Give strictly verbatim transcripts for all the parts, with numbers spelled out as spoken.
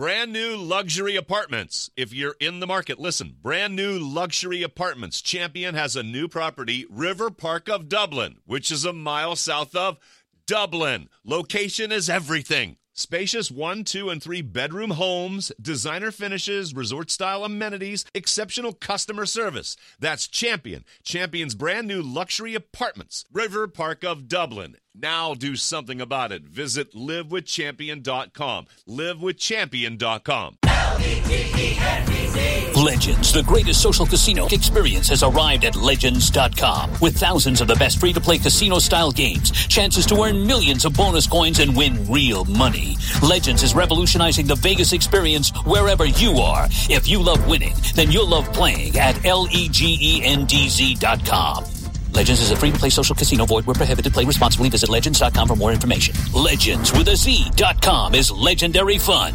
Brand new luxury apartments. If you're in the market, listen. Brand new luxury apartments. Champion has a new property, River Park of Dublin, which is a mile south of Dublin. Location is everything. Spacious one, two, and three bedroom homes, designer finishes, resort-style amenities, exceptional customer service. That's Champion. Champion's brand new luxury apartments. River Park of Dublin. Now do something about it. Visit live with champion dot com. live with champion dot com. Legends, the greatest social casino experience, has arrived at legends dot com. With thousands of the best free-to-play casino-style games, chances to earn millions of bonus coins and win real money. Legends is revolutionizing the Vegas experience wherever you are. If you love winning, then you'll love playing at legends dot com. Legends is a free-to-play social casino. Void where prohibited. Play responsibly. Visit legends dot com for more information. Legends with a Z dot com is legendary fun.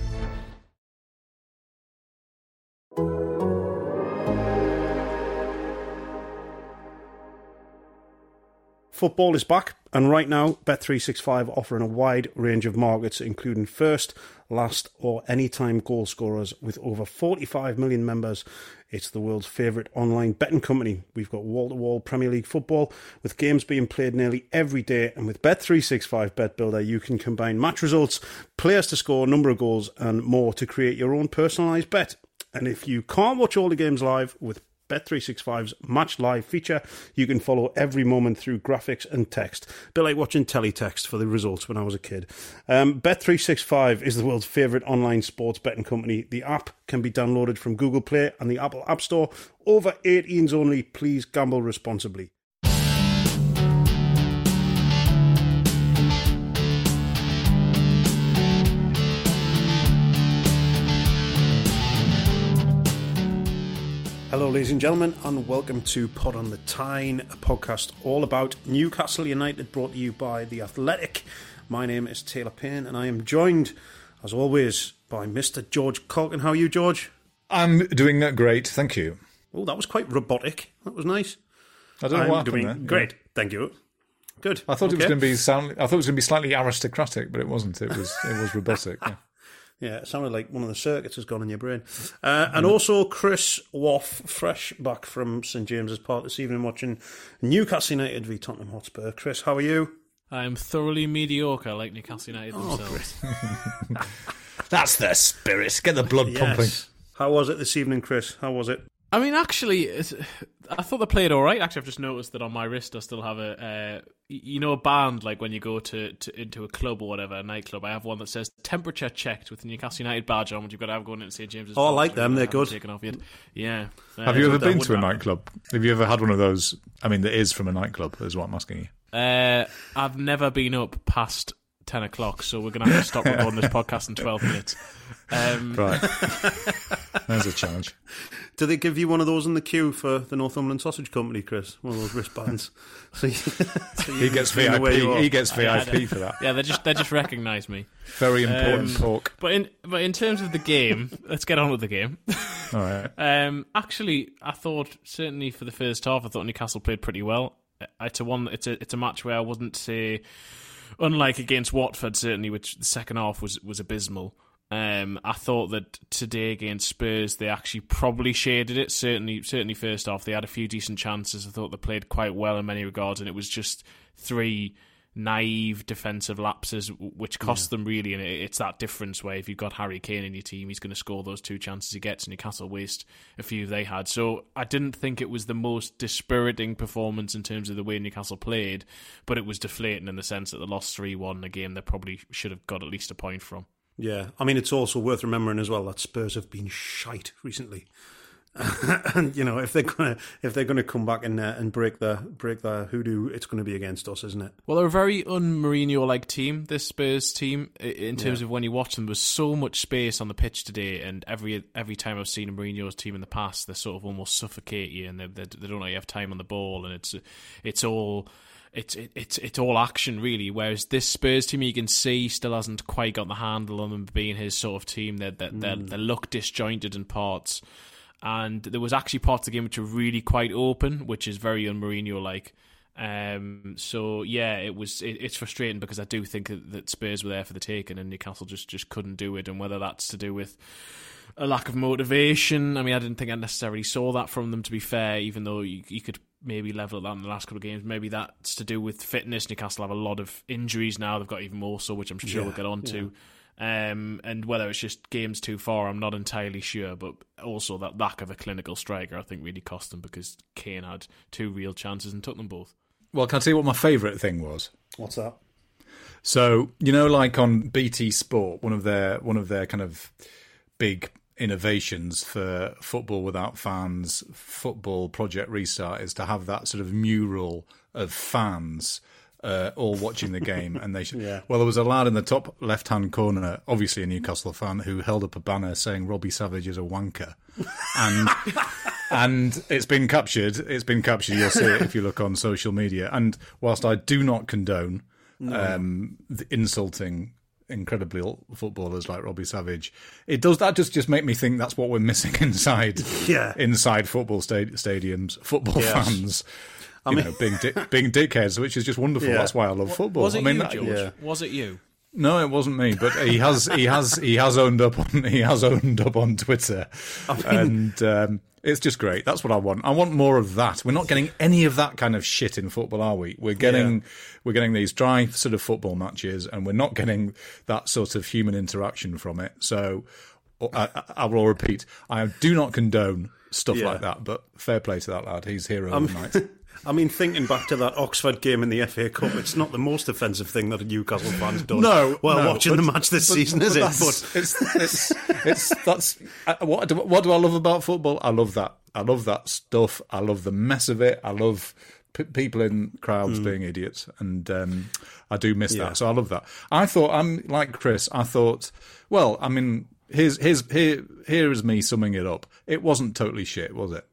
Football is back, and right now, Bet three sixty-five offering a wide range of markets, including first, last, or anytime goal scorers. With over forty-five million members, it's the world's favourite online betting company. We've got wall-to-wall Premier League football, with games being played nearly every day, and with Bet three sixty-five Bet Builder, you can combine match results, players to score, number of goals, and more to create your own personalised bet. And if you can't watch all the games live, with Bet three sixty-five's Match Live feature, you can follow every moment through graphics and text. A bit like watching teletext for the results when I was a kid. Um, Bet three sixty-five is the world's favourite online sports betting company. The app can be downloaded from Google Play and the Apple App Store. Over eighteens only. Please gamble responsibly. Hello, ladies and gentlemen, and welcome to Pod on the Tyne, a podcast all about Newcastle United, brought to you by The Athletic. My name is Taylor Payne, and I am joined, as always, by Mister George Caulkin. How are you, George? I'm doing great, thank you. Oh, that was quite robotic. That was nice. I don't know I'm what happened doing there. great, yeah. Thank you. Good. I thought okay. it was going to be sound. I thought it was going to be slightly aristocratic, but it wasn't. It was. It was robotic. Yeah. Yeah, it sounded like one of the circuits has gone in your brain. Uh, and also Chris Waugh, fresh back from St James's Park this evening, watching Newcastle United v Tottenham Hotspur. Chris, how are you? I'm thoroughly mediocre, like Newcastle United oh, themselves. That's the spirit. Get the blood yes. pumping. How was it this evening, Chris? How was it? I mean, actually, it's, I thought they played all right. Actually, I've just noticed that on my wrist I still have a, uh, you know, a band, like when you go to, to into a club or whatever, a nightclub. I have one that says temperature checked with the Newcastle United badge on, which you've got to have going into St James's. Oh, I like them. They're good. Taken off yet. Yeah. Uh, have you ever been to a nightclub? Have you ever had one of those? I mean, that is from a nightclub, is what I'm asking you. Uh, I've never been up past ten o'clock, so we're going to have to stop recording this podcast in twelve minutes. Um, right. There's a challenge. Do they give you one of those in the queue for the Northumberland Sausage Company, Chris? One of those wristbands. so, you, so he gets V I P. He gets V I P for that. Yeah, they just they just recognise me. Very important um, pork. But in but in terms of the game, let's get on with the game. All right. Um, actually, I thought certainly for the first half, I thought Newcastle played pretty well. It's a one. It's a it's a match where I wouldn't say, unlike against Watford, certainly, which the second half was was abysmal. Um, I thought that today against Spurs, they actually probably shaded it. Certainly, certainly first half, they had a few decent chances. I thought they played quite well in many regards, and it was just three naive defensive lapses which cost yeah. them really. And it's that difference where if you've got Harry Kane in your team, he's going to score those two chances he gets, and Newcastle waste a few they had. So I didn't think it was the most dispiriting performance in terms of the way Newcastle played, but it was deflating in the sense that they lost three one, a game they probably should have got at least a point from. Yeah, I mean, it's also worth remembering as well that Spurs have been shite recently, and you know if they're gonna if they're gonna come back and uh, and break their break their hoodoo, it's going to be against us, isn't it? Well, they're a very un-Mourinho-like team. This Spurs team, in terms yeah. of when you watch them, there's so much space on the pitch today, and every every time I've seen a Mourinho's team in the past, they sort of almost suffocate you, and they they, they don't really have time on the ball, and it's it's all. It's it, it's it's all action really. Whereas this Spurs team, you can see, still hasn't quite got the handle on them being his sort of team. They they mm. they look disjointed in parts, and there was actually parts of the game which were really quite open, which is very un-Mourinho like. Um, so yeah, it was. It, it's frustrating because I do think that, that Spurs were there for the taking, and Newcastle just, just couldn't do it. And whether that's to do with a lack of motivation, I mean, I didn't think I necessarily saw that from them. To be fair, even though you, you could maybe level that in the last couple of games, maybe that's to do with fitness. Newcastle have a lot of injuries now; they've got even more so, which I'm sure Yeah, we'll get on yeah. to. Um, and whether it's just games too far, I'm not entirely sure. But also that lack of a clinical striker, I think, really cost them because Kane had two real chances and took them both. Well, can I tell you what my favourite thing was? What's that? So, you know, like on B T Sport, one of their one of their kind of big innovations for football without fans, football Project Restart, is to have that sort of mural of fans uh, all watching the game. And they should. Yeah. Well, there was a lad in the top left-hand corner, obviously a Newcastle fan, who held up a banner saying Robbie Savage is a wanker, and. And it's been captured. It's been captured. You'll see it if you look on social media. And whilst I do not condone no. um, the insulting incredibly footballers like Robbie Savage, it does that just just make me think that's what we're missing inside yeah. inside football sta- stadiums, football Yes. fans. I you mean, know, being di- being dickheads, which is just wonderful. Yeah. That's why I love football. Was it I mean, you, that- George? yeah. Was it you? No, it wasn't me, but he has he has he has owned up on he has owned up on Twitter, I mean, and um, it's just great. That's what I want. I want more of that. We're not getting any of that kind of shit in football, are we? We're getting Yeah. we're getting these dry sort of football matches, and we're not getting that sort of human interaction from it. So I, I, I will repeat: I do not condone stuff Yeah. like that. But fair play to that lad. He's hero Um, of the night. I mean, thinking back to that Oxford game in the F A Cup, it's not the most offensive thing that a Newcastle fan's done. No, while no, watching but- the match this but- season, but is it? that's- But it's, it's, it's that's uh, what do, what do I love about football? I love that. I love that stuff. I love the mess of it. I love p- people in crowds being idiots, and um, I do miss Yeah. that. So I love that. I thought I'm like Chris. I thought, well, I mean, here's here's here here is me summing it up. It wasn't totally shit, was it?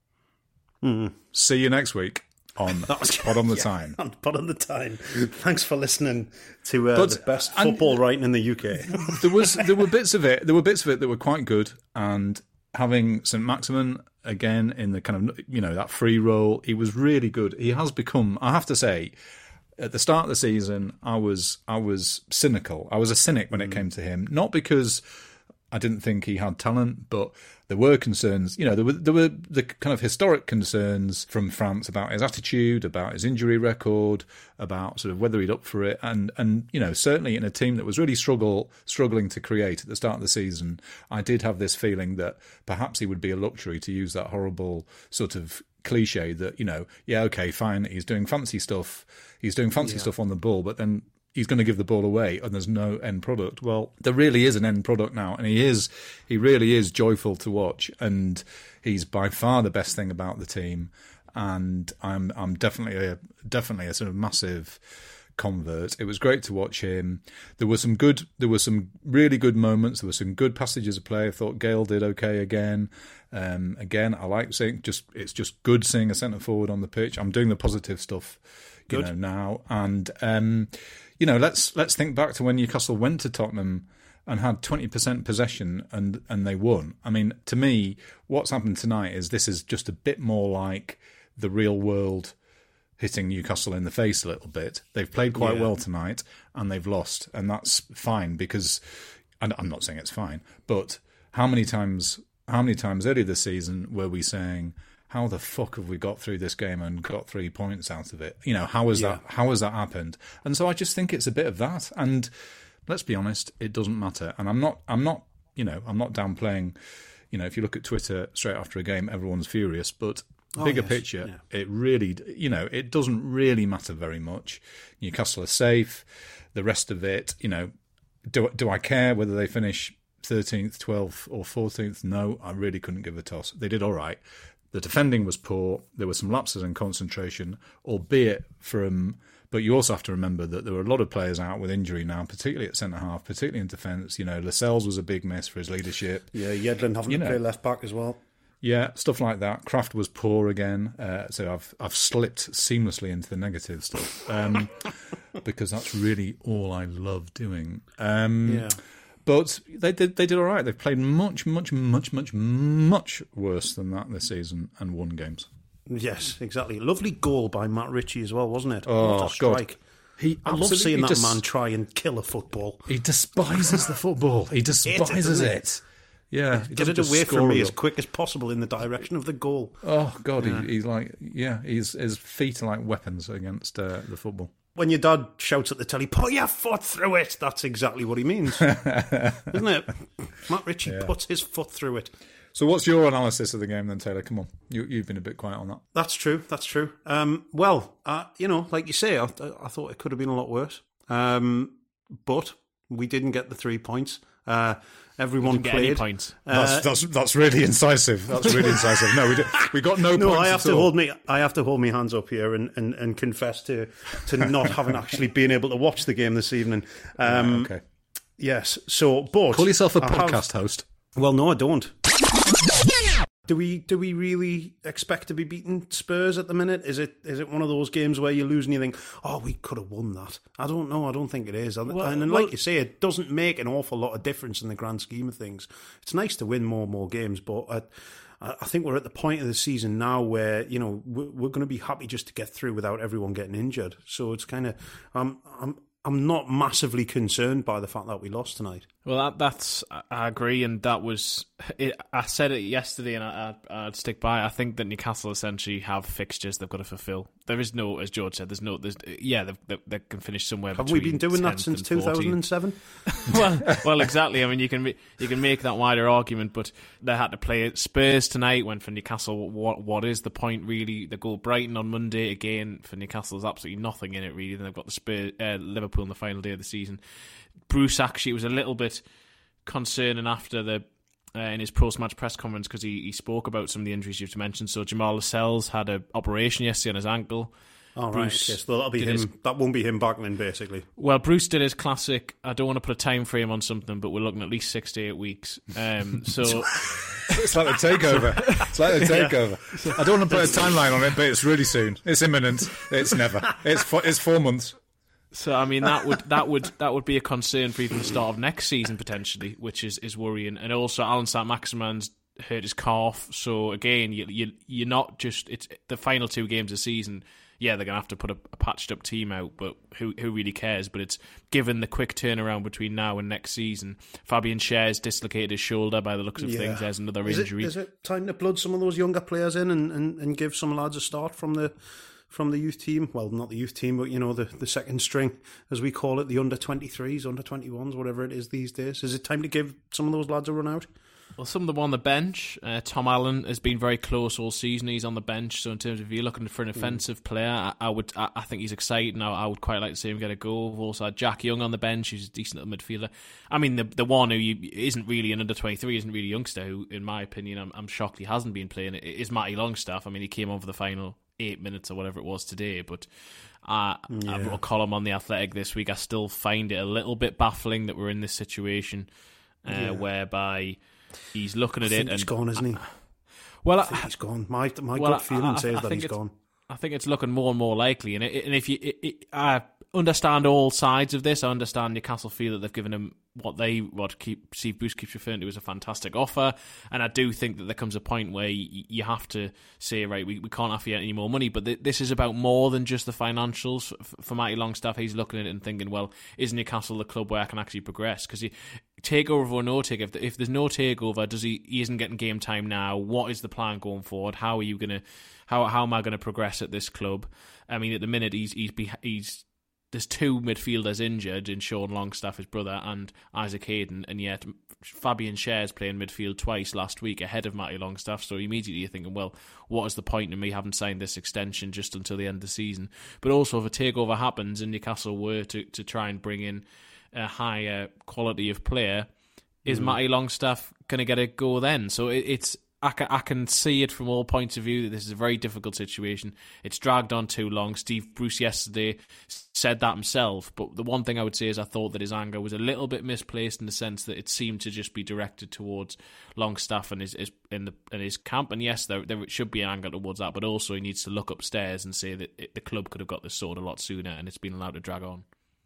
See you next week on Pod on the Time. on Pod on the Time. Thanks for listening to uh, But- the best and- football writing in the U K. there was there were bits of it there were bits of it that were quite good, and having Saint Maximin again in the kind of, you know, that free role, he was really good. He has become, I have to say, at the start of the season, I was I was cynical. I was a cynic when it came to him, not because I didn't think he had talent, but there were concerns. You know, there were there were the kind of historic concerns from France about his attitude, about his injury record, about sort of whether he'd up for it, and and you know, certainly in a team that was really struggle struggling to create at the start of the season, I did have this feeling that perhaps he would be a luxury, to use that horrible sort of cliche that, you know, yeah, okay, fine, he's doing fancy stuff, he's doing fancy Yeah. stuff on the ball, but then he's going to give the ball away and there's no end product. Well, there really is an end product now, and he is, he really is joyful to watch, and he's by far the best thing about the team. And I'm I'm definitely a definitely a sort of massive convert. It was great to watch him. There were some good, there were some really good moments. There were some good passages of play. I thought Gale did okay again. Um, again, I like seeing just it's just good seeing a centre forward on the pitch. I'm doing the positive stuff, you Good. know, now. And um, you know, let's let's think back to when Newcastle went to Tottenham and had twenty percent possession and and they won. I mean, to me, what's happened tonight is this is just a bit more like the real world hitting Newcastle in the face a little bit. They've played quite Yeah. well tonight and they've lost, and that's fine because, and I'm not saying it's fine, but how many times, how many times earlier this season were we saying, how the fuck have we got through this game and got three points out of it? You know, how has Yeah. that, how has that happened? And so I just think it's a bit of that. And let's be honest, it doesn't matter. And I'm not, I'm not, you know, I'm not downplaying, you know, if you look at Twitter straight after a game, everyone's furious, but Oh, bigger yes. picture, Yeah. it really, you know, it doesn't really matter very much. Newcastle are safe. The rest of it, you know, do do I care whether they finish thirteenth, twelfth, or fourteenth? No, I really couldn't give a toss. They did all right. The defending was poor. There were some lapses in concentration, albeit from. But you also have to remember that there were a lot of players out with injury now, particularly at centre half, particularly in defence. You know, Lascelles was a big miss for his leadership. Yeah, Yedlin having You to know. play left back as well. Yeah, stuff like that. Kraft was poor again, uh, so I've I've slipped seamlessly into the negative stuff um, because that's really all I love doing. Um, Yeah. But they did they did all right. They've played much, much, much, much, much worse than that this season and won games. Yes, exactly. Lovely goal by Matt Ritchie as well, wasn't it? Oh, what a strike. God. He I love seeing that des- man try and kill a football. He despises the football. He despises it, it. Yeah, he Get it just away score from me a as goal. quick as possible in the direction of the goal. Oh God, Yeah. he, he's like, yeah, he's, his feet are like weapons against uh, the football. When your dad shouts at the telly, put your foot through it, that's exactly what he means. Isn't it? Matt Ritchie Yeah. puts his foot through it. So, what's your analysis of the game then, Taylor? Come on, you, you've been a bit quiet on that. That's true, that's true. Um, well, uh, you know, like you say, I, I thought it could have been a lot worse. Um, but we didn't get the three points. Uh, everyone Didn't get played. any points. That's that's that's really incisive. That's really incisive. No, we did, we got no, No, points I have at to all. hold me. I have to hold my hands up here and, and, and confess to to not having actually been able to watch the game this evening. Um, okay, Yes. So, but call yourself a I have- podcast host. Well, no, I don't. Do we do we really expect to be beating Spurs at the minute? Is it is it one of those games where you lose and you think, oh, we could have won that? I don't know. I don't think it is. And, Well, and well- like you say, it doesn't make an awful lot of difference in the grand scheme of things. It's nice to win more and more games, but I, I think we're at the point of the season now where, you know, we're, we're going to be happy just to get through without everyone getting injured. So it's kind of, um, I'm I'm not massively concerned by the fact that we lost tonight. Well, that, that's I agree, and that was it, I said it yesterday, and I, I, I'd stick by it. I think that Newcastle essentially have fixtures they've got to fulfil. There is no, as George said, there's no, there's yeah, they, they can finish somewhere. Have we between been doing that tenth since and two fourteenth. thousand seven? well, well, exactly. I mean, you can ma- you can make that wider argument, but they had to play Spurs tonight. Went for Newcastle. What what is the point really? They go Brighton on Monday again. For Newcastle, there's absolutely nothing in it really. Then they've got the Spurs, uh, Liverpool on the final day of the season. Bruce actually was a little bit concerning after the uh, in his post-match press conference because he, he spoke about some of the injuries you've mentioned. So Jamal Lascelles had an operation yesterday on his ankle. All right, Bruce yes, well, that'll be did him. his- That won't be him back then, basically. Well, Bruce did his classic. I don't want to put a time frame on something, but we're looking at least six to eight weeks. Um, so It's like the takeover. It's like the takeover. I don't want to put a timeline on it, but it's really soon. It's imminent. It's never. It's four, it's four months. So I mean that would that would that would be a concern for even the start of next season potentially, which is, is worrying. And also Alan Saint-Maximin's hurt his calf, so again you you you're not just it's the final two games of the season. Yeah, they're gonna have to put a, a patched up team out, but who who really cares? But it's given the quick turnaround between now and next season. Fabian Schär's dislocated his shoulder by the looks of Yeah. things. There's another Is it, injury. is it time to blood some of those younger players in and, and, and give some lads a start from the from the youth team? Well, not the youth team, but you know the, the second string, as we call it, the under twenty-threes, under twenty-ones, whatever it is these days. Is it time to give some of those lads a run out? Well, some of them on the bench. Uh, Tom Allen has been very close all season. He's on the bench, so in terms of if you're looking for an offensive player, I, I would, I, I think he's exciting. I, I would quite like to see him get a goal. We've also had Jack Young on the bench, who's a decent little midfielder. I mean, the the one who you, isn't really an under twenty-three, isn't really a youngster, who, in my opinion, I'm, I'm shocked he hasn't been playing. It is Matty Longstaff. I mean, he came on for the final eight minutes or whatever it was today, but uh, I wrote a column on The Athletic this week. I still find it a little bit baffling that we're in this situation uh, Yeah. whereby he's looking at I it think and he's gone, isn't he? well, I think he's gone. My my well, gut feeling I- I- says I that think he's it's- gone. I think it's looking more and more likely, and it, and if you, it, it, I understand all sides of this. I understand Newcastle feel that they've given him what they what keep Steve Bruce keeps referring to as a fantastic offer, and I do think that there comes a point where you, you have to say, right, we, we can't offer you any more money. But th- this is about more than just the financials. For, for Matty Longstaff, he's looking at it and thinking, well, is Newcastle the club where I can actually progress? Because takeover or no takeover, if, if there's no takeover, does he he isn't getting game time now? What is the plan going forward? How are you gonna how how am I going to progress at this club? I mean, at the minute he's he's he's there's two midfielders injured in Sean Longstaff, his brother, and Isaac Hayden, and yet Fabian Schär's playing midfield twice last week ahead of Matty Longstaff. So immediately you're thinking, well, what is the point in me having signed this extension just until the end of the season? But also, if a takeover happens and Newcastle were to to try and bring in a higher quality of player, is mm. Matty Longstaff going to get a go then? So it, it's I can, I can see it from all points of view that this is a very difficult situation. It's dragged on too long. Steve Bruce yesterday said that himself, but the one thing I would say is I thought that his anger was a little bit misplaced in the sense that it seemed to just be directed towards Longstaff and his, his in the in his camp. And yes, there there should be an anger towards that, but also he needs to look upstairs and say that it, the club could have got this sorted a lot sooner, and it's been allowed to drag on.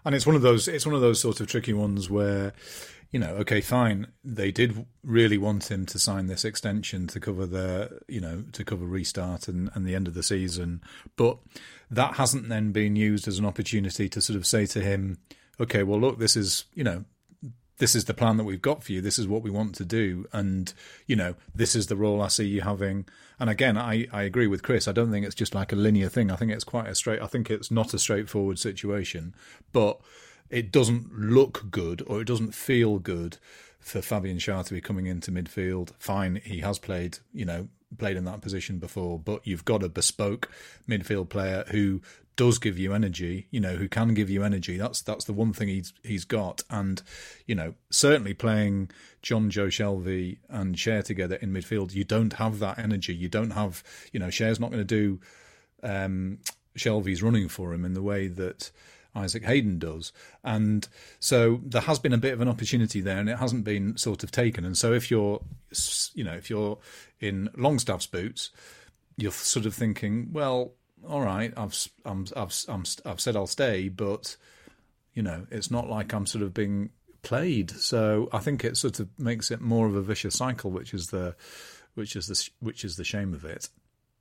And it's one of those it's one of those sort of tricky ones where, you know, okay, fine, they did really want him to sign this extension to cover the, you know, to cover restart and, and the end of the season, but that hasn't then been used as an opportunity to sort of say to him, okay, well, look, this is, you know, this is the plan that we've got for you. This is what we want to do. And, you know, this is the role I see you having. And again, I, I agree with Chris. I don't think it's just like a linear thing. I think it's quite a straight, I think it's not a straightforward situation, but it doesn't look good or it doesn't feel good for Fabian Schär to be coming into midfield. Fine, he has played, you know, played in that position before, but you've got a bespoke midfield player who does give you energy, you know, who can give you energy. That's that's the one thing he's he's got. And, you know, certainly playing John Joe Shelvey and Schär together in midfield, you don't have that energy. You don't have, you know, Schär's not going to do um, Shelvey's running for him in the way that Isaac Hayden does. And so there has been a bit of an opportunity there and it hasn't been sort of taken. And so if you're, you know, if you're in Longstaff's boots, you're sort of thinking, well, all right, I've, I'm, I've, I'm, I've said I'll stay, but, you know, it's not like I'm sort of being played. So I think it sort of makes it more of a vicious cycle, which is the, which is the, which is the shame of it.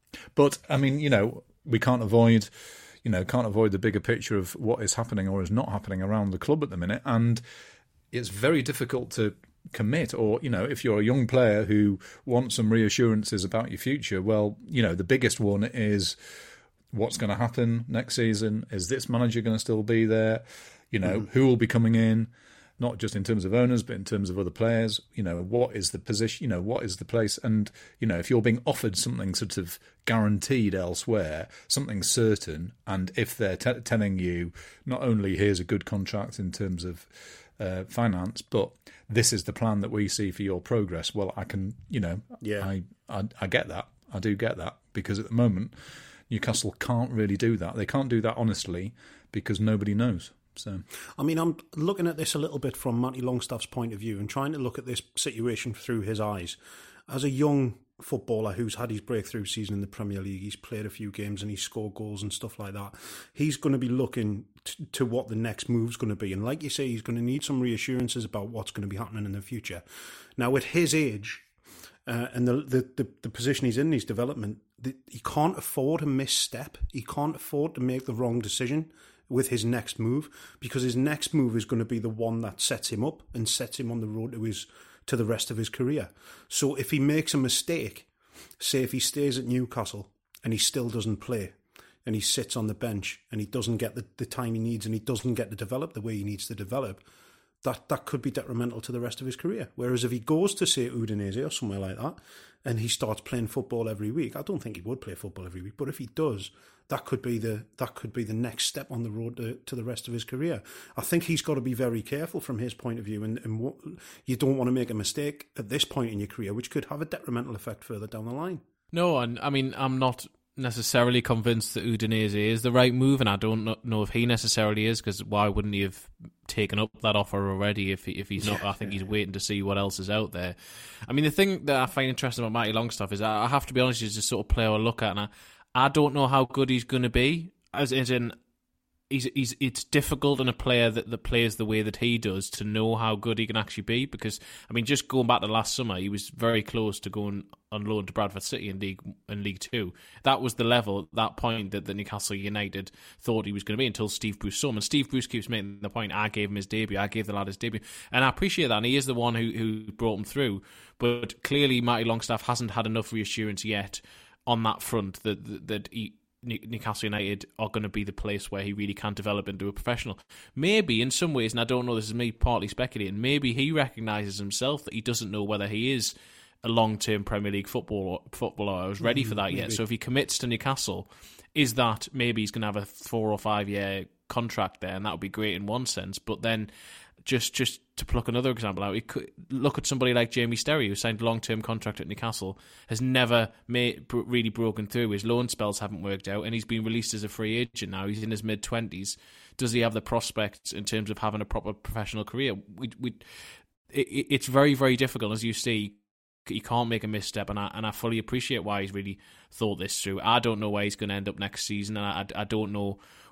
But I mean, you know, we can't avoid, you know, can't avoid the bigger picture of what is happening or is not happening around the club at the minute. And it's very difficult to commit, or, you know, if you're a young player who wants some reassurances about your future, well, you know, the biggest one is what's going to happen next season. Is this manager going to still be there? You know, mm. who will be coming in? Not just in terms of owners, but in terms of other players. You know, what is the position? You know, what is the place? And, you know, if you're being offered something sort of guaranteed elsewhere, something certain, and if they're t- telling you not only here's a good contract in terms of uh, finance, but this is the plan that we see for your progress, well, I can, you know, yeah. I, I I get that. I do get that, because at the moment, Newcastle can't really do that. They can't do that honestly because nobody knows. So, I mean, I'm looking at this a little bit from Matty Longstaff's point of view and trying to look at this situation through his eyes. As a young footballer who's had his breakthrough season in the Premier League, he's played a few games and he's scored goals and stuff like that. He's going to be looking t- to what the next move's going to be. And like you say, he's going to need some reassurances about what's going to be happening in the future. Now, at his age uh, and the, the, the, the position he's in, his development, the, he can't afford a misstep. He can't afford to make the wrong decision with his next move, because his next move is going to be the one that sets him up and sets him on the road to his to the rest of his career. So if he makes a mistake, say if he stays at Newcastle and he still doesn't play and he sits on the bench and he doesn't get the, the time he needs and he doesn't get to develop the way he needs to develop, that, that could be detrimental to the rest of his career. Whereas if he goes to, say, Udinese or somewhere like that and he starts playing football every week, I don't think he would play football every week, but if he does, that could be the that could be the next step on the road to, to the rest of his career. I think he's got to be very careful from his point of view, and, and what, you don't want to make a mistake at this point in your career, which could have a detrimental effect further down the line. No, and I mean, I'm not necessarily convinced that Udinese is the right move, and I don't know if he necessarily is, because why wouldn't he have taken up that offer already if he, if he's not? I think he's waiting to see what else is out there. I mean, the thing that I find interesting about Matty Longstaff is I have to be honest, is just sort of player I look at, and I, I don't know how good he's going to be, as, as in he's, he's it's difficult in a player that, that plays the way that he does to know how good he can actually be, because, I mean, just going back to last summer, he was very close to going on loan to Bradford City in League in League Two. That was the level at that point that the Newcastle United thought he was going to be, until Steve Bruce saw him. And Steve Bruce keeps making the point, I gave him his debut, I gave the lad his debut. And I appreciate that, and he is the one who, who brought him through. But clearly Matty Longstaff hasn't had enough reassurance yet on that front that, that, that he, Newcastle United are going to be the place where he really can develop into a professional. Maybe in some ways, and I don't know, this is me partly speculating, maybe he recognises himself that he doesn't know whether he is a long-term Premier League footballer, footballer or is ready for that maybe. yet. So if he commits to Newcastle, is that maybe he's going to have a four or five year contract there, and that would be great in one sense. But then, just just to pluck another example out, could look at somebody like Jamie Sterry, who signed a long-term contract at Newcastle, has never made, really broken through. His loan spells haven't worked out, and he's been released as a free agent now. He's in his mid-twenties. Does he have the prospects in terms of having a proper professional career? We, we, it, it's very, very difficult, as you see. He can't make a misstep, and I and I fully appreciate why he's really thought this through. I don't know where he's going to end up next season, and I, I don't know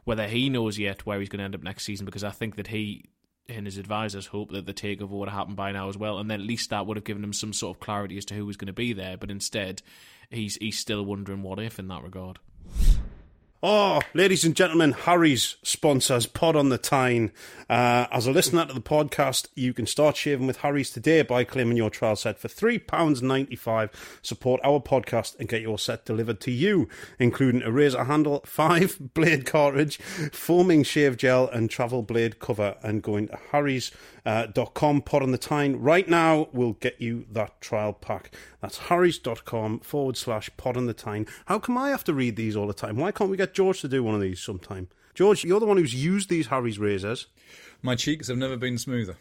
whether he knows yet where he's going to end up next season, because I think that he and his advisors hope that the takeover would have happened by now as well, and then at least that would have given him some sort of clarity as to who was going to be there. But instead, he's he's still wondering what if in that regard. Oh, ladies and gentlemen, Harry's sponsors Pod on the Tyne. Uh, as a listener to the podcast, you can start shaving with Harry's today by claiming your trial set for three pounds ninety-five. Support our podcast and get your set delivered to you, including a razor handle, five blade cartridge, foaming shave gel, and travel blade cover. And going to harrys dot com, Pod on the Tyne right now will get you that trial pack. That's harrys.com forward slash Pod on the Tyne. How come I have to read these all the time? Why can't we get George to do one of these sometime? George, you're the one who's used these Harry's razors. My cheeks have never been smoother.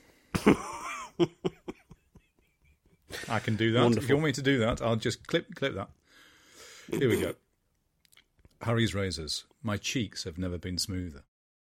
I can do that. Wonderful. If you want me to do that, I'll just clip clip that. Here we go. Harry's razors. My cheeks have never been smoother.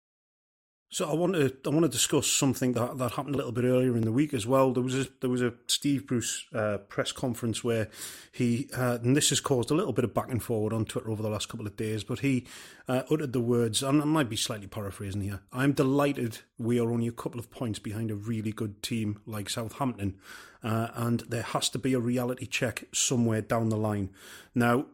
So I want to I want to discuss something that, that happened a little bit earlier in the week as well. There was a, there was a Steve Bruce uh, press conference where he uh, and this has caused a little bit of back and forward on Twitter over the last couple of days. But he uh, uttered the words, and I might be slightly paraphrasing here. I'm delighted we are only a couple of points behind a really good team like Southampton, uh, and there has to be a reality check somewhere down the line. Now,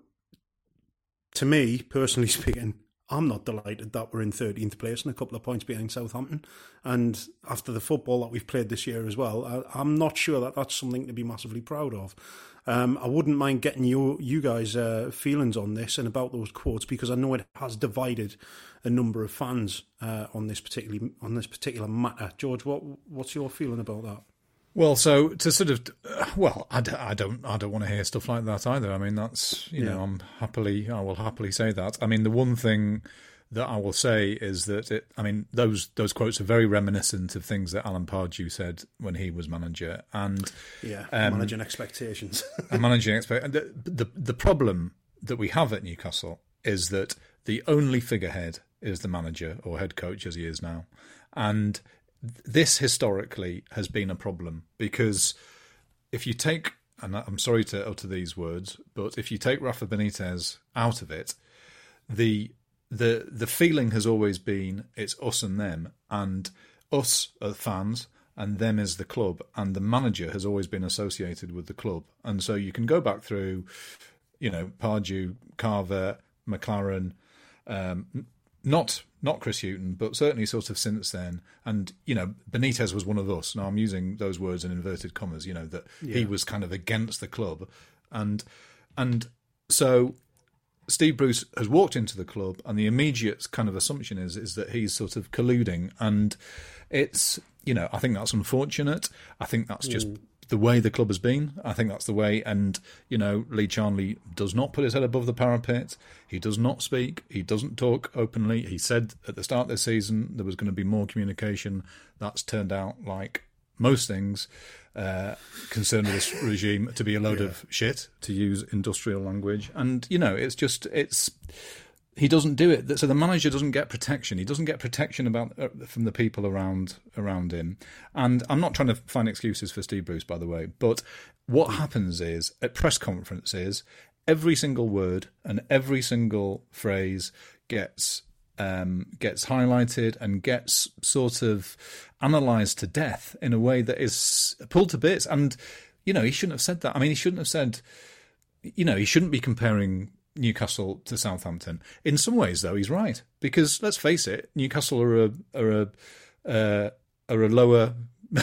to me personally speaking, I'm not delighted that we're in thirteenth place and a couple of points behind Southampton. And after the football that we've played this year as well, I, I'm not sure that that's something to be massively proud of. Um, I wouldn't mind getting your, you guys' uh, feelings on this and about those quotes, because I know it has divided a number of fans uh, on this particular on this particular matter. George, what what's your feeling about that? Well, so to sort of, uh, well, I, d- I don't, I don't want to hear stuff like that either. I mean, that's, you Yeah. know, I'm happily, I will happily say that. I mean, the one thing that I will say is that it, I mean, those those quotes are very reminiscent of things that Alan Pardew said when he was manager, and Yeah, um, managing expectations. and managing expect. The, the the problem that we have at Newcastle is that the only figurehead is the manager, or head coach as he is now, and this historically has been a problem, because if you take, and I'm sorry to utter these words, but if you take Rafa Benitez out of it, the the the feeling has always been it's us and them, and us are fans and them is the club, and the manager has always been associated with the club. And so you can go back through, you know, Pardew, Carver, McLaren, um, not not Chris Hughton, but certainly sort of since then. And, you know, Benitez was one of us. Now, I'm using those words in inverted commas, you know, that Yeah. he was kind of against the club. And and so Steve Bruce has walked into the club, and the immediate kind of assumption is is that he's sort of colluding. And it's, you know, I think that's unfortunate. I think that's just Mm. the way the club has been. I think that's the way. And, you know, Lee Charnley does not put his head above the parapet. He does not speak. He doesn't talk openly. He said at the start of this season there was going to be more communication. That's turned out, like most things uh, concerned with this regime, to be a load Yeah. of shit, to use industrial language. And, you know, it's just, it's... He doesn't do it. So the manager doesn't get protection. He doesn't get protection about uh, from the people around around him. And I'm not trying to find excuses for Steve Bruce, by the way. But what happens is, at press conferences, every single word and every single phrase gets um, gets highlighted and gets sort of analysed to death in a way that is pulled to bits. And, you know, he shouldn't have said that. I mean, he shouldn't have said, you know, he shouldn't be comparing Newcastle to Southampton. In some ways, though, he's right, because let's face it, Newcastle are a are a uh, are a lower,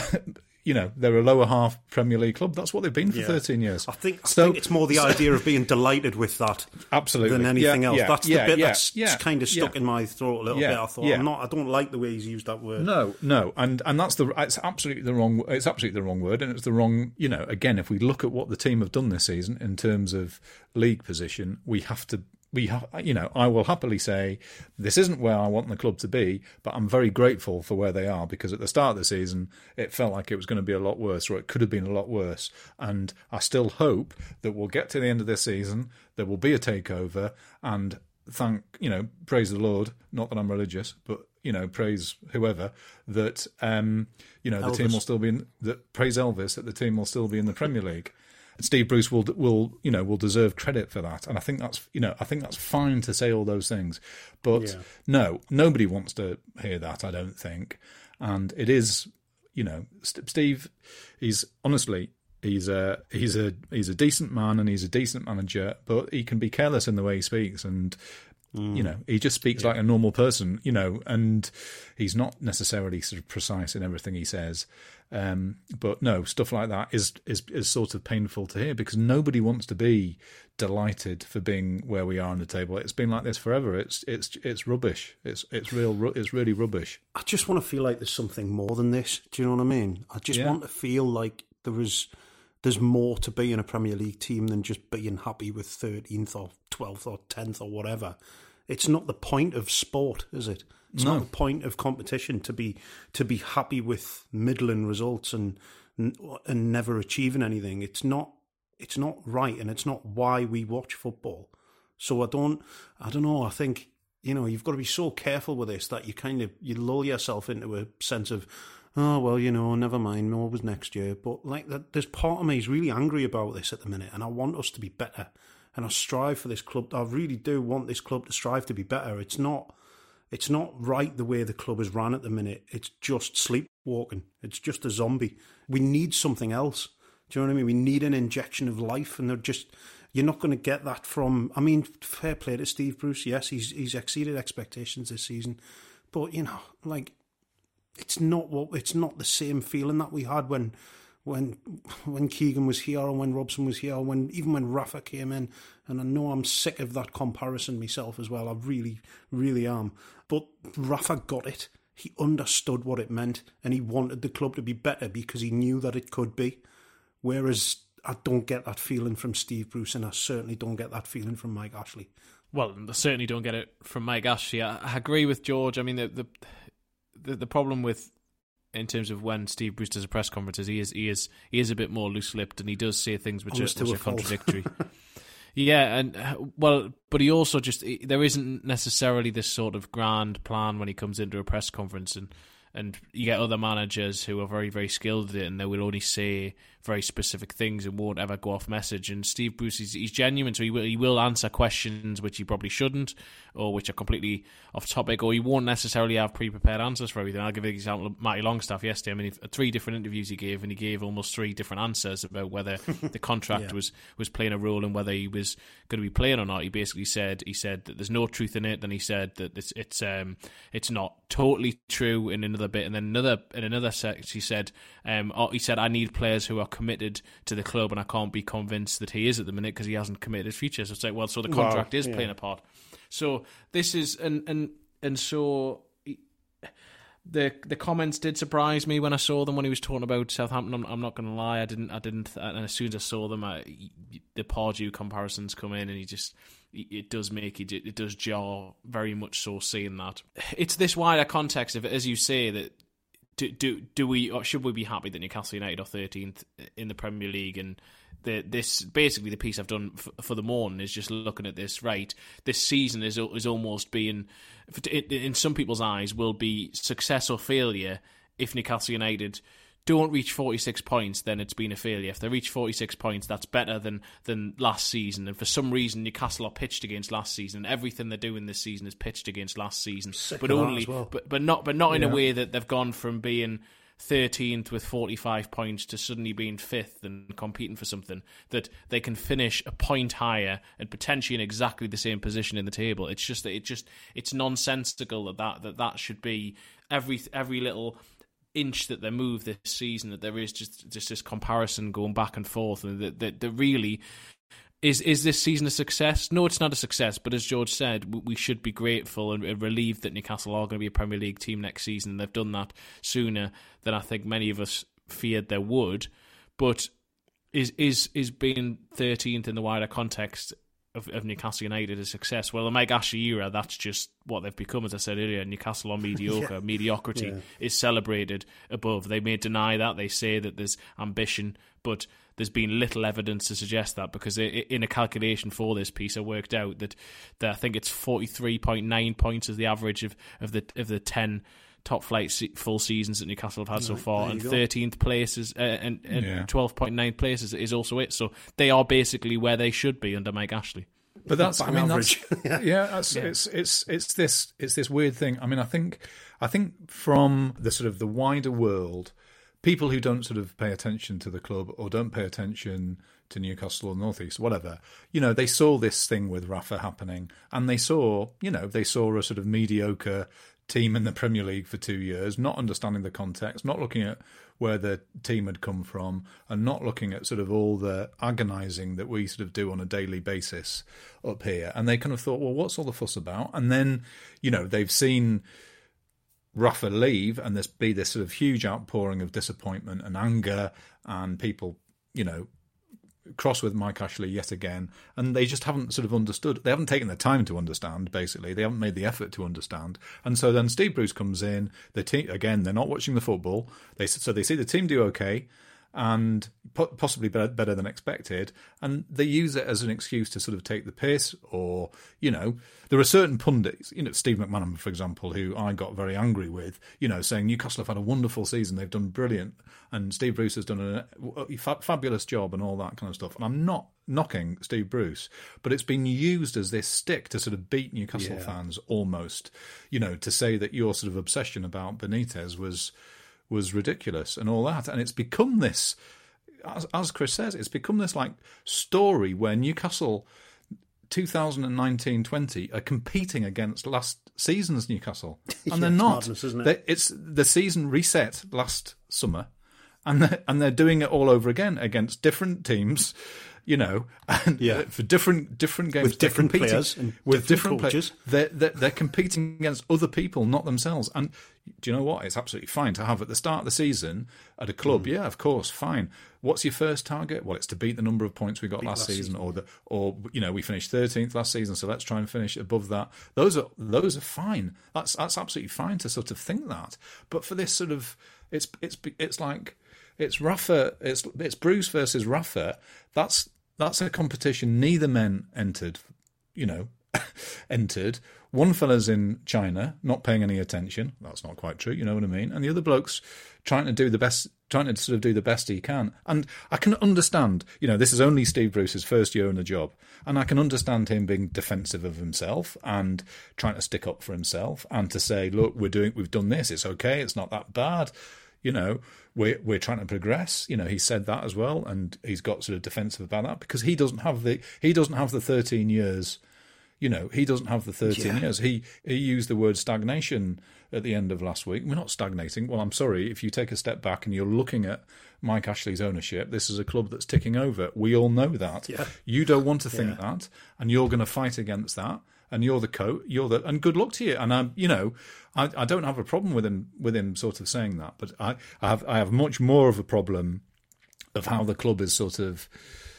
you know, they're a lower half Premier League club. That's what they've been for Yeah. thirteen years. I think I So- think it's more the idea of being delighted with that Absolutely, than anything Yeah, else. yeah, that's the yeah, bit yeah, that's yeah, kind of stuck yeah. in my throat a little Yeah, bit. I thought yeah. I'm not. I don't like the way he's used that word. No, no, and and that's the it's absolutely the wrong it's absolutely the wrong word, and it's the wrong, you know. Again, if we look at what the team have done this season in terms of league position, we have to. We have, you know, I will happily say this isn't where I want the club to be, but I'm very grateful for where they are, because at the start of the season it felt like it was going to be a lot worse, or it could have been a lot worse. And I still hope that we'll get to the end of this season, there will be a takeover, and thank, you know, praise the Lord, not that I'm religious, but, you know, praise whoever, that, um, you know, the Elvis. team will still be in, that praise Elvis, that the team will still be in the Premier League. Steve Bruce will will you know will deserve credit for that, and I think that's you know I think that's fine to say all those things, but yeah. no, nobody wants to hear that. I don't think, and it is you know Steve. He's honestly. He's a he's a he's a decent man and he's a decent manager, but he can be careless in the way he speaks, and mm. you know he just speaks yeah. like a normal person, you know, and he's not necessarily sort of precise in everything he says. Um, but no, stuff like that is is is sort of painful to hear because nobody wants to be delighted for being where we are on the table. It's been like this forever. It's it's it's rubbish. It's it's real. It's really rubbish. I just want to feel like there's something more than this. Do you know what I mean? I just yeah. want to feel like there is. There's more to being a Premier League team than just being happy with thirteenth or twelfth or tenth or whatever. It's not the point of sport, is it? It's no. not the point of competition to be to be happy with middling results and and never achieving anything. It's not it's not right, and it's not why we watch football. So I don't I don't know. I think you know you've got to be so careful with this that you kind of you lull yourself into a sense of. Oh, well, you know, never mind, more was next year. But, like, there's part of me who's really angry about this at the minute, and I want us to be better. And I strive for this club. I really do want this club to strive to be better. It's not it's not right the way the club is run at the minute. It's just sleepwalking. It's just a zombie. We need something else. Do you know what I mean? We need an injection of life, and they're just... You're not going to get that from... I mean, fair play to Steve Bruce. Yes, he's he's exceeded expectations this season. But, you know, like... It's not what it's not the same feeling that we had when when when Keegan was here or when Robson was here or when even when Rafa came in. And I know I'm sick of that comparison myself as well. I really, really am. But Rafa got it. He understood what it meant and he wanted the club to be better because he knew that it could be. Whereas I don't get that feeling from Steve Bruce, and I certainly don't get that feeling from Mike Ashley. Well, I certainly don't get it from Mike Ashley. I, I agree with George. I mean, the, the The, the problem with, in terms of when Steve Bruce does a press conference, is he is he is he is a bit more loose-lipped, and he does say things which Almost are, which are contradictory. yeah, and well, but he also just there isn't necessarily this sort of grand plan when he comes into a press conference, and and you get other managers who are very very skilled at it, and they will only say very specific things and won't ever go off message. And Steve Bruce, he's, he's genuine, so he will, he will answer questions which he probably shouldn't, or which are completely off topic, or he won't necessarily have pre-prepared answers for everything. I'll give you an example of Matty Longstaff yesterday. I mean, three different interviews he gave, and he gave almost three different answers about whether the contract yeah. was, was playing a role and whether he was going to be playing or not. He basically said he said that there's no truth in it. Then he said that it's it's um it's not totally true in another bit, and then another in another section he said um he said I need players who are committed to the club, and I can't be convinced that he is at the minute because he hasn't committed his future. So it's like, well, so the contract wow, is yeah. playing a part. So this is and and and so the the comments did surprise me when I saw them when he was talking about Southampton. I'm, I'm not going to lie, I didn't I didn't and as soon as I saw them, I, the Pardew comparisons come in, and he just it does make it it does jar very much so seeing that. It's this wider context of it, as you say, that do do do we or should we be happy that Newcastle United are thirteenth in the Premier League? And the this basically the piece I've done for, for the morning is just looking at this. Right, this season is is almost being, in some people's eyes, will be success or failure. If Newcastle United don't reach forty-six points, then it's been a failure. If they reach forty-six points, that's better than, than last season. And for some reason, Newcastle are pitched against last season. Everything they're doing this season is pitched against last season, Sick but only, well. but but not but not in yeah. a way that they've gone from being thirteenth with forty-five points to suddenly being fifth and competing for something. That they can finish a point higher and potentially in exactly the same position in the table. It's just that it just it's nonsensical that that that, that should be every every little inch that they move this season, that there is just just this comparison going back and forth, and that, that, that really is is this season a success? No, it's not a success, but as George said, we should be grateful and relieved that Newcastle are going to be a Premier League team next season. They've done that sooner than I think many of us feared they would. But is is is being thirteenth in the wider context Of, of Newcastle United a success? Well, the Mike Ashley era, that's just what they've become. As I said earlier, Newcastle are mediocre. yeah. Mediocrity yeah. is celebrated above. They may deny that. They say that there's ambition, but there's been little evidence to suggest that, because in a calculation for this piece, I worked out that, that I think it's forty-three point nine points as the average of, of the of the ten top flight se- full seasons that Newcastle have had so Right, far, there and you go. thirteenth place is, uh, and, and Yeah. twelve point nine place is, is also it. So they are basically where they should be under Mike Ashley. But that's, I Bang mean, average. that's, yeah, that's, it's it's it's this it's this weird thing. I mean, I think I think from the sort of the wider world, people who don't sort of pay attention to the club or don't pay attention to Newcastle or North East, whatever, you know, they saw this thing with Rafa happening, and they saw, you know, they saw a sort of mediocre team in the Premier League for two years, not understanding the context, not looking at where the team had come from, and not looking at sort of all the agonising that we sort of do on a daily basis up here. And they kind of thought, well, what's all the fuss about? And then, you know, they've seen Rafa leave and there's be this sort of huge outpouring of disappointment and anger, and people, you know, cross with Mike Ashley yet again, and they just haven't sort of understood. They haven't taken the time to understand, basically. They haven't made the effort to understand. And so then Steve Bruce comes in, the team, again, they're not watching the football. They So they see the team do okay, and possibly better, better than expected, and they use it as an excuse to sort of take the piss, or, you know, there are certain pundits, you know, Steve McManaman, for example, who I got very angry with, you know, saying Newcastle have had a wonderful season, they've done brilliant, and Steve Bruce has done a fa- fabulous job and all that kind of stuff. And I'm not knocking Steve Bruce, but it's been used as this stick to sort of beat Newcastle Yeah. fans almost, you know, to say that your sort of obsession about Benitez was was ridiculous and all that. And it's become this, as, as Chris says, it's become this like story where Newcastle twenty nineteen twenty are competing against last season's Newcastle. And they're Yeah, it's not. madness, isn't it? They, it's the season reset last summer, and they're, and they're doing it all over again against different teams, you know, and Yeah. for different different games. With They're different competing players and with different different players. coaches. They're, they're, they're competing against other people, not themselves. And do you know what? It's absolutely fine to have at the start of the season at a club. Mm. Yeah, of course, fine. What's your first target? Well, it's to beat the number of points we got last, last season, season. or the or you know we finished thirteenth last season, so let's try and finish above that. Those are those are fine. That's that's absolutely fine to sort of think that. But for this sort of, it's it's it's like it's Rafa, it's it's Bruce versus Rafa. That's that's a competition neither men entered, you know, entered. One fella's in China, not paying any attention. That's not quite true, you know what I mean? And the other bloke's trying to do the best, trying to sort of do the best he can. And I can understand, you know, this is only Steve Bruce's first year in the job, and I can understand him being defensive of himself and trying to stick up for himself and to say, look, we're doing, we've done this, it's okay, it's not that bad. You know, we're we're trying to progress. You know, he said that as well, and he's got sort of defensive about that because he doesn't have the he doesn't have the thirteen years. You know, he doesn't have the thirteen Yeah. years. He he used the word stagnation at the end of last week. We're not stagnating. Well, I'm sorry, if you take a step back and you're looking at Mike Ashley's ownership, this is a club that's ticking over. We all know that. Yeah. You don't want to think Yeah. that, and you're going to fight against that. And you're the coach. You're the and good luck to you. And I'm, you know, I, I don't have a problem with him with him sort of saying that. But I, I have I have much more of a problem of how the club is sort of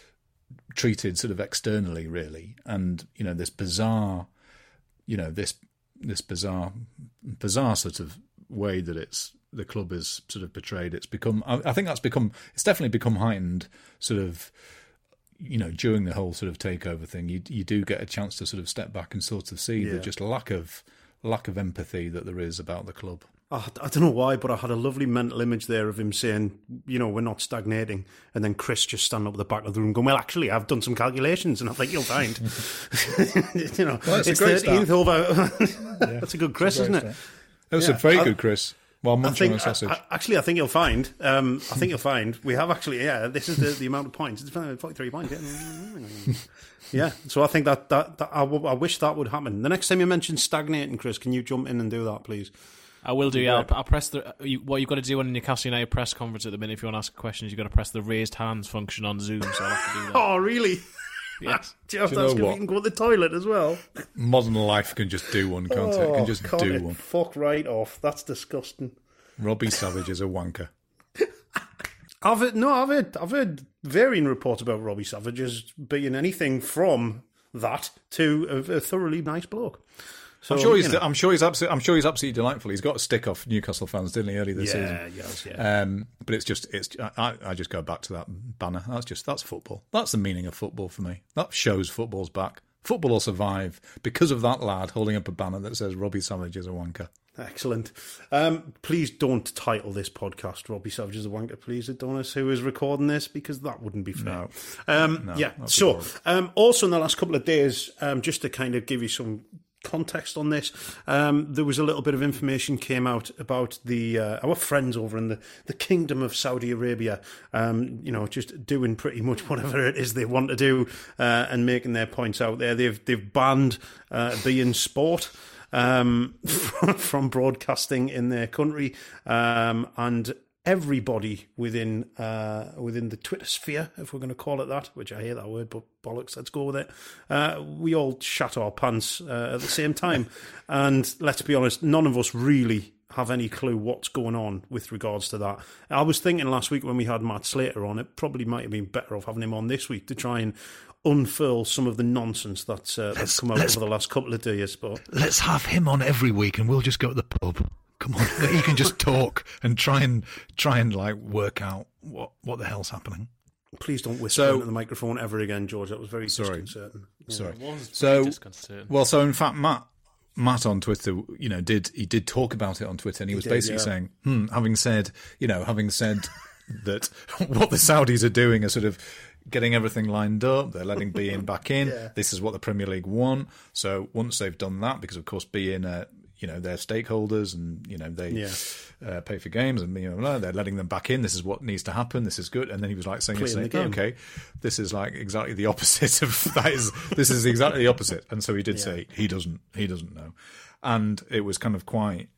treated, sort of externally, really. And you know, this bizarre, you know, this this bizarre bizarre sort of way that it's the club is sort of portrayed. It's become. I, I think that's become. It's definitely become heightened, sort of. You know, during the whole sort of takeover thing, you you do get a chance to sort of step back and sort of see Yeah. the just lack of lack of empathy that there is about the club. I, I don't know why, but I had a lovely mental image there of him saying, you know, we're not stagnating. And then Chris just standing up at the back of the room going, well, actually, I've done some calculations. And I think you'll find. you know, Well, it's a it's great thirteenth start. over. That's a good Chris, isn't it? That was Yeah. a very I- good, Chris. While I munching on think, a sausage. I, I- actually, I think you'll find. Um, I think you'll find we have actually. Yeah, this is the, the amount of points. It's forty-three points. Yeah. yeah. So I think that that, that I, w- I wish that would happen. The next time you mention stagnating, Chris, can you jump in and do that, please? I will do, yeah. I'll, I'll press the. You, what you've got to do on the Newcastle United press conference at the minute, if you want to ask questions, you've got to press the raised hands function on Zoom. So I'll have to do that. Oh, really? Yes. Do you have Do to you ask know if what? you can go to the toilet as well? Modern life can just do one, can't it? It can just can't do it? one. Fuck right off. That's disgusting. Robbie Savage is a wanker. I've heard, no, I've heard, I've heard varying reports about Robbie Savage as being anything from that to a, a thoroughly nice bloke. So, I'm sure he's. you know. I'm sure he's absolutely. I'm sure he's absolutely delightful. He's got a stick off Newcastle fans, didn't he, early this yeah, season? yes, yeah. Um, but it's just. It's. I, I just go back to that banner. That's just. That's football. That's the meaning of football for me. That shows football's back. Football will survive because of that lad holding up a banner that says Robbie Savage is a wanker. Excellent. Um, please don't title this podcast Robbie Savage is a wanker, please, Adonis, who is recording this, because that wouldn't be fair. No. Um, no yeah, so um, also in the last couple of days, um, just to kind of give you some context on this, um, there was a little bit of information came out about the uh, our friends over in the, the Kingdom of Saudi Arabia, um, you know, just doing pretty much whatever it is they want to do uh, and making their points out there. They've, they've banned uh, beIN Sport um from, from broadcasting in their country, um and everybody within uh within the Twitter sphere, if we're going to call it that, which I hate that word, but bollocks, let's go with it. Uh we all shat our pants uh, at the same time, and let's be honest, none of us really have any clue what's going on with regards to that. I was thinking last week when we had Matt Slater on, it probably might have been better off having him on this week to try and unfurl some of the nonsense that's, uh, that's come out over the last couple of days. But let's have him on every week, and we'll just go to the pub. Come on, he can just talk and try and try and like work out what what the hell's happening. Please don't whisper so, into the microphone ever again, George. That was very sorry. disconcerting. Yeah. Sorry. It was so very disconcerting. Well, so in fact, Matt. Matt on Twitter, you know, did he did talk about it on Twitter, and he, he was did, basically yeah. saying, hmm, having said, you know, having said that what the Saudis are doing is sort of getting everything lined up, they're letting beIN back in. Yeah. This is what the Premier League want. So once they've done that, because of course beIN, uh, you know, they're stakeholders, and you know they yeah. uh, pay for games, and you know they're letting them back in. This is what needs to happen. This is good. And then he was like saying, saying okay, this is like exactly the opposite of that. Is this is exactly the opposite? And so he did yeah. say he doesn't he doesn't know, and it was kind of quite.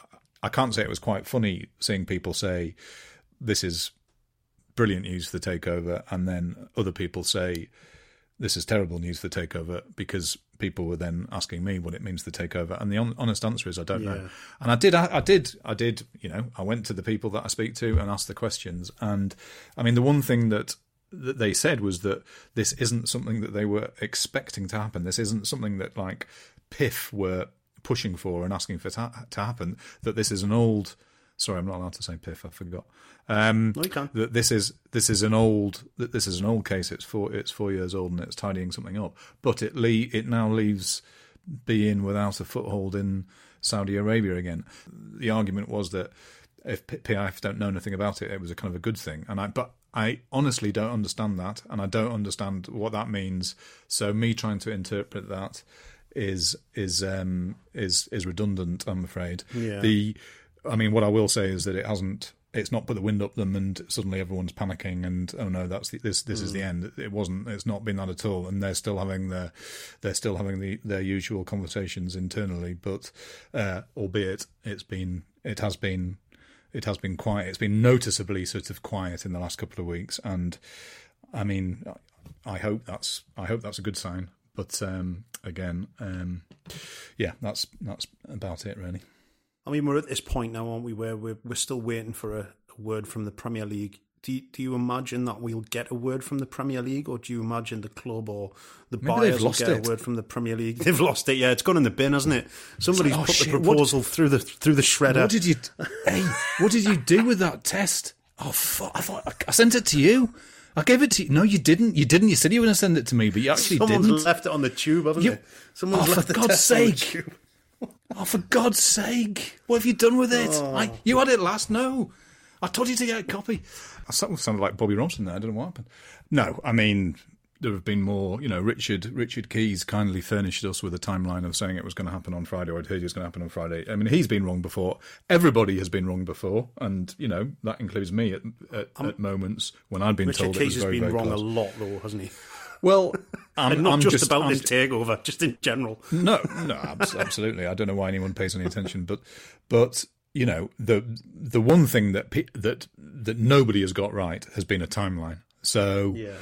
I can't say it was quite funny seeing people say this is brilliant news for the takeover, and then other people say this is terrible news for the takeover, because people were then asking me what it means for the takeover, and the on- honest answer is I don't yeah. know. And I did, I, I did, I did. You know, I went to the people that I speak to and asked the questions, and I mean, the one thing that that they said was that this isn't something that they were expecting to happen. This isn't something that like P I F were pushing for and asking for ta- to happen. That this is an old. Sorry, I'm not allowed to say P I F. I forgot. Um, no, you can. That this is this is an old that this is an old case. It's four it's four years old, and it's tidying something up. But it le- it now leaves beIN without a foothold in Saudi Arabia again. The argument was that if P I F don't know anything about it, it was a kind of a good thing. And I but I honestly don't understand that, and I don't understand what that means. So me trying to interpret that is is um, is is redundant, I'm afraid. Yeah. The I mean, what I will say is that it hasn't. It's not put the wind up them, and suddenly everyone's panicking, and oh no, that's the, this. This mm. is the end. It wasn't. It's not been that at all, and they're still having their, they're still having the, their usual conversations internally. But uh, albeit it's been, it has been, it has been quiet. It's been noticeably sort of quiet in the last couple of weeks, and I mean, I hope that's, I hope that's a good sign. But um, again, um, yeah, that's that's about it really. I mean, we're at this point now, aren't we, where we're, we're still waiting for a, a word from the Premier League. Do you, do you imagine that we'll get a word from the Premier League, or do you imagine the club or the Maybe buyers will get it. a word from the Premier League? They've lost it, yeah. It's gone in the bin, hasn't it? Somebody's like, oh, put shit, the proposal what, through the through the shredder. What did you? Hey, what did you do with that test? Oh, fuck, I thought I sent it to you. I gave it to you. No, you didn't. You didn't. You said you were going to send it to me, but you actually Someone's didn't. left it on the tube, haven't you, they? Someone's oh, left for the God's test sake. on the tube. Oh, for God's sake. What have you done with it? Oh. I, you had it last. No. I told you to get a copy. I sounded like Bobby Robson there. I don't know what happened. No, I mean, there have been more, you know, Richard Richard Keys kindly furnished us with a timeline of saying it was going to happen on Friday, or I'd heard it was going to happen on Friday. I mean, he's been wrong before. Everybody has been wrong before. And, you know, that includes me at, at, at moments when I'd been Richard told Keys it was very, has been very wrong close. a lot, though, hasn't he? Well, I'm, and not I'm just, just about I'm, this takeover, just in general. No, no, absolutely. I don't know why anyone pays any attention, but, but you know, the the one thing that pe- that that nobody has got right has been a timeline. So, yeah.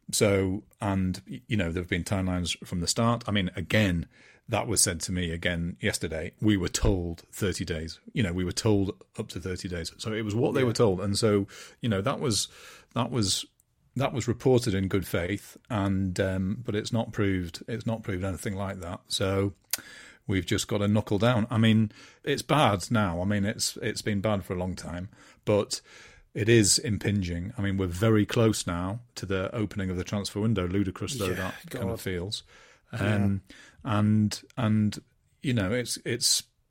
so, and you know, there have been timelines from the start. I mean, again, that was said to me again yesterday. We were told thirty days. You know, we were told up to thirty days. So it was what they yeah. were told, and so you know, that was that was. That was reported in good faith, and um, but it's not proved. It's not proved anything like that. So we've just got to knuckle down. I mean, it's bad now. I mean, it's it's been bad for a long time, but it is impinging. I mean, we're very close now to the opening of the transfer window. Ludicrous though yeah, that God. kind of feels, um, yeah. and and you know, it's it's.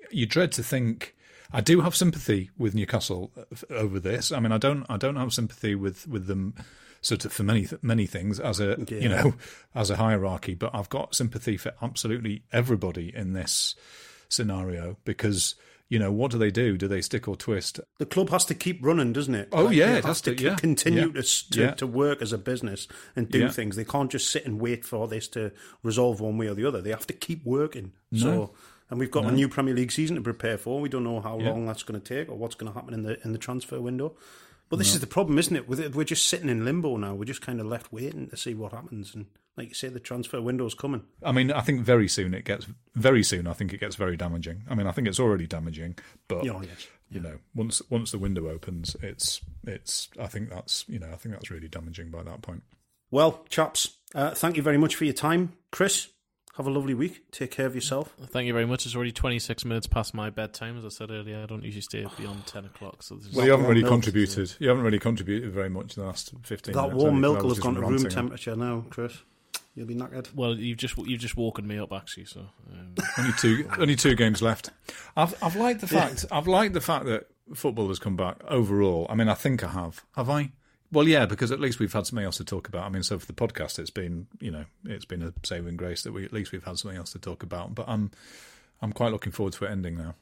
you dread to think. I do have sympathy with Newcastle over this. I mean, I don't, I don't have sympathy with, with them sort of for many many things as a yeah. you know as a hierarchy, but I've got sympathy for absolutely everybody in this scenario because. You know, what do they do? Do they stick or twist? The club has to keep running, doesn't it? Oh, like, yeah. It has to, to yeah. continue yeah. To, to, yeah. to work as a business and do yeah. things. They can't just sit and wait for this to resolve one way or the other. They have to keep working. No. So, and we've got no. a new Premier League season to prepare for. We don't know how yeah. long that's going to take or what's going to happen in the in the transfer window. But this no. is the problem, isn't it? We're just sitting in limbo now. We're just kind of left waiting to see what happens. And like you say, the transfer window's coming. I mean, I think very soon it gets very soon. I think it gets very damaging. I mean, I think it's already damaging, but oh, yes. you know, once once the window opens, it's it's. I think that's you know, I think that's really damaging by that point. Well, chaps, uh, thank you very much for your time, Chris. Have a lovely week. Take care of yourself. Thank you very much. It's already twenty-six minutes past my bedtime, as I said earlier. I don't usually stay beyond ten o'clock. So well, you haven't really milk. contributed. You haven't really contributed very much in the last fifteen that minutes. That warm milk will have gone to room temperature now, Chris. You'll be knackered. Well, you've just you've just woken me up actually. So um. only two only two games left. I've I've liked the fact yeah. I've liked the fact that football has come back overall. I mean, I think I have. Have I? Well, yeah, because at least we've had something else to talk about. I mean, so for the podcast, it's been, you know, it's been a saving grace that we at least we've had something else to talk about. But I'm, I'm quite looking forward to it ending now.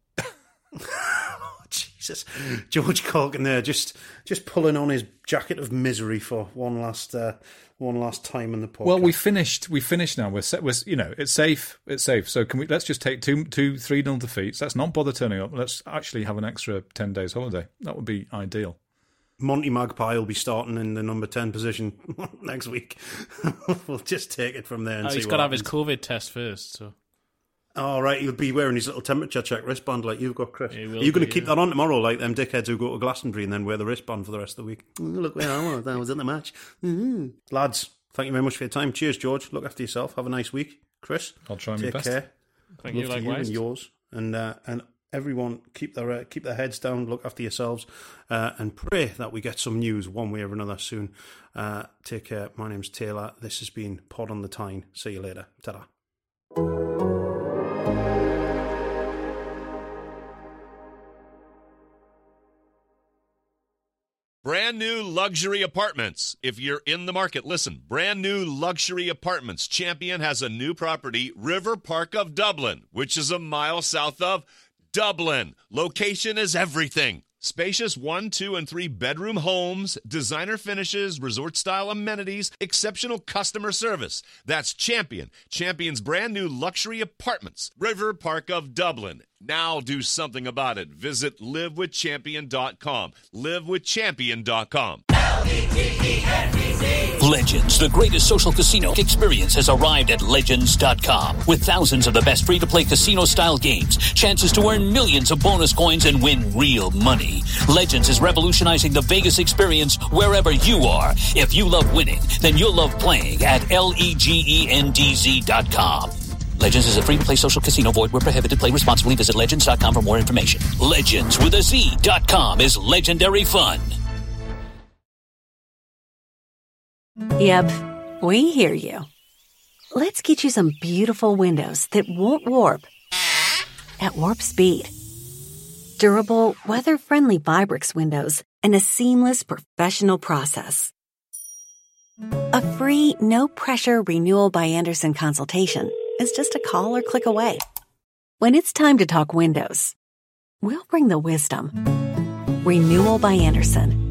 Oh, Jesus, George Caulkin there, just just pulling on his jacket of misery for one last, uh, one last time in the podcast. Well, we finished. We finished now. We're, set, we're, you know, it's safe. It's safe. So can we? Let's just take two, two, three nil defeats. Let's not bother turning up. Let's actually have an extra ten days holiday. That would be ideal. Monty Magpie will be starting in the number ten position next week. We'll just take it from there and oh, see he's what got to have happens. his COVID test first. So, oh, right, he'll be wearing his little temperature check wristband like you've got, Chris. Are you going to be, keep yeah. that on tomorrow, like them dickheads who go to Glastonbury and then wear the wristband for the rest of the week? Oh, look where I was. I was in the match. Mm-hmm. Lads, thank you very much for your time. Cheers, George. Look after yourself. Have a nice week. Chris, I'll try my take best. care. Thank Love you, to likewise. You and yours. And, uh, and everyone, keep their uh, keep their heads down, look after yourselves, uh, and pray that we get some news one way or another soon. Uh, take care. My name's Taylor. This has been Pod on the Tyne. See you later. Ta-da. Brand new luxury apartments. If you're in the market, listen. Brand new luxury apartments. Champion has a new property, River Park of Dublin, which is a mile south of Dublin. Location is everything. Spacious one, two, and three bedroom homes, designer finishes, resort-style amenities, exceptional customer service. That's Champion. Champion's brand new luxury apartments, River Park of Dublin. Now do something about it. Visit live with champion dot com. live with champion dot com. Legends, the greatest social casino experience, has arrived at Legends dot com. With thousands of the best free-to-play casino-style games, chances to earn millions of bonus coins and win real money. Legends is revolutionizing the Vegas experience wherever you are. If you love winning, then you'll love playing at legends dot com. Legends is a free-to-play social casino. Void where prohibited. Play responsibly. Visit legends dot com for more information. Legends with a Z dot com is legendary fun. Yep, we hear you. Let's get you some beautiful windows that won't warp at warp speed. Durable, weather-friendly Vibrix windows and a seamless professional process. A free, no-pressure renewal by Andersen consultation is just a call or click away. When it's time to talk windows, we'll bring the wisdom. Renewal by Andersen.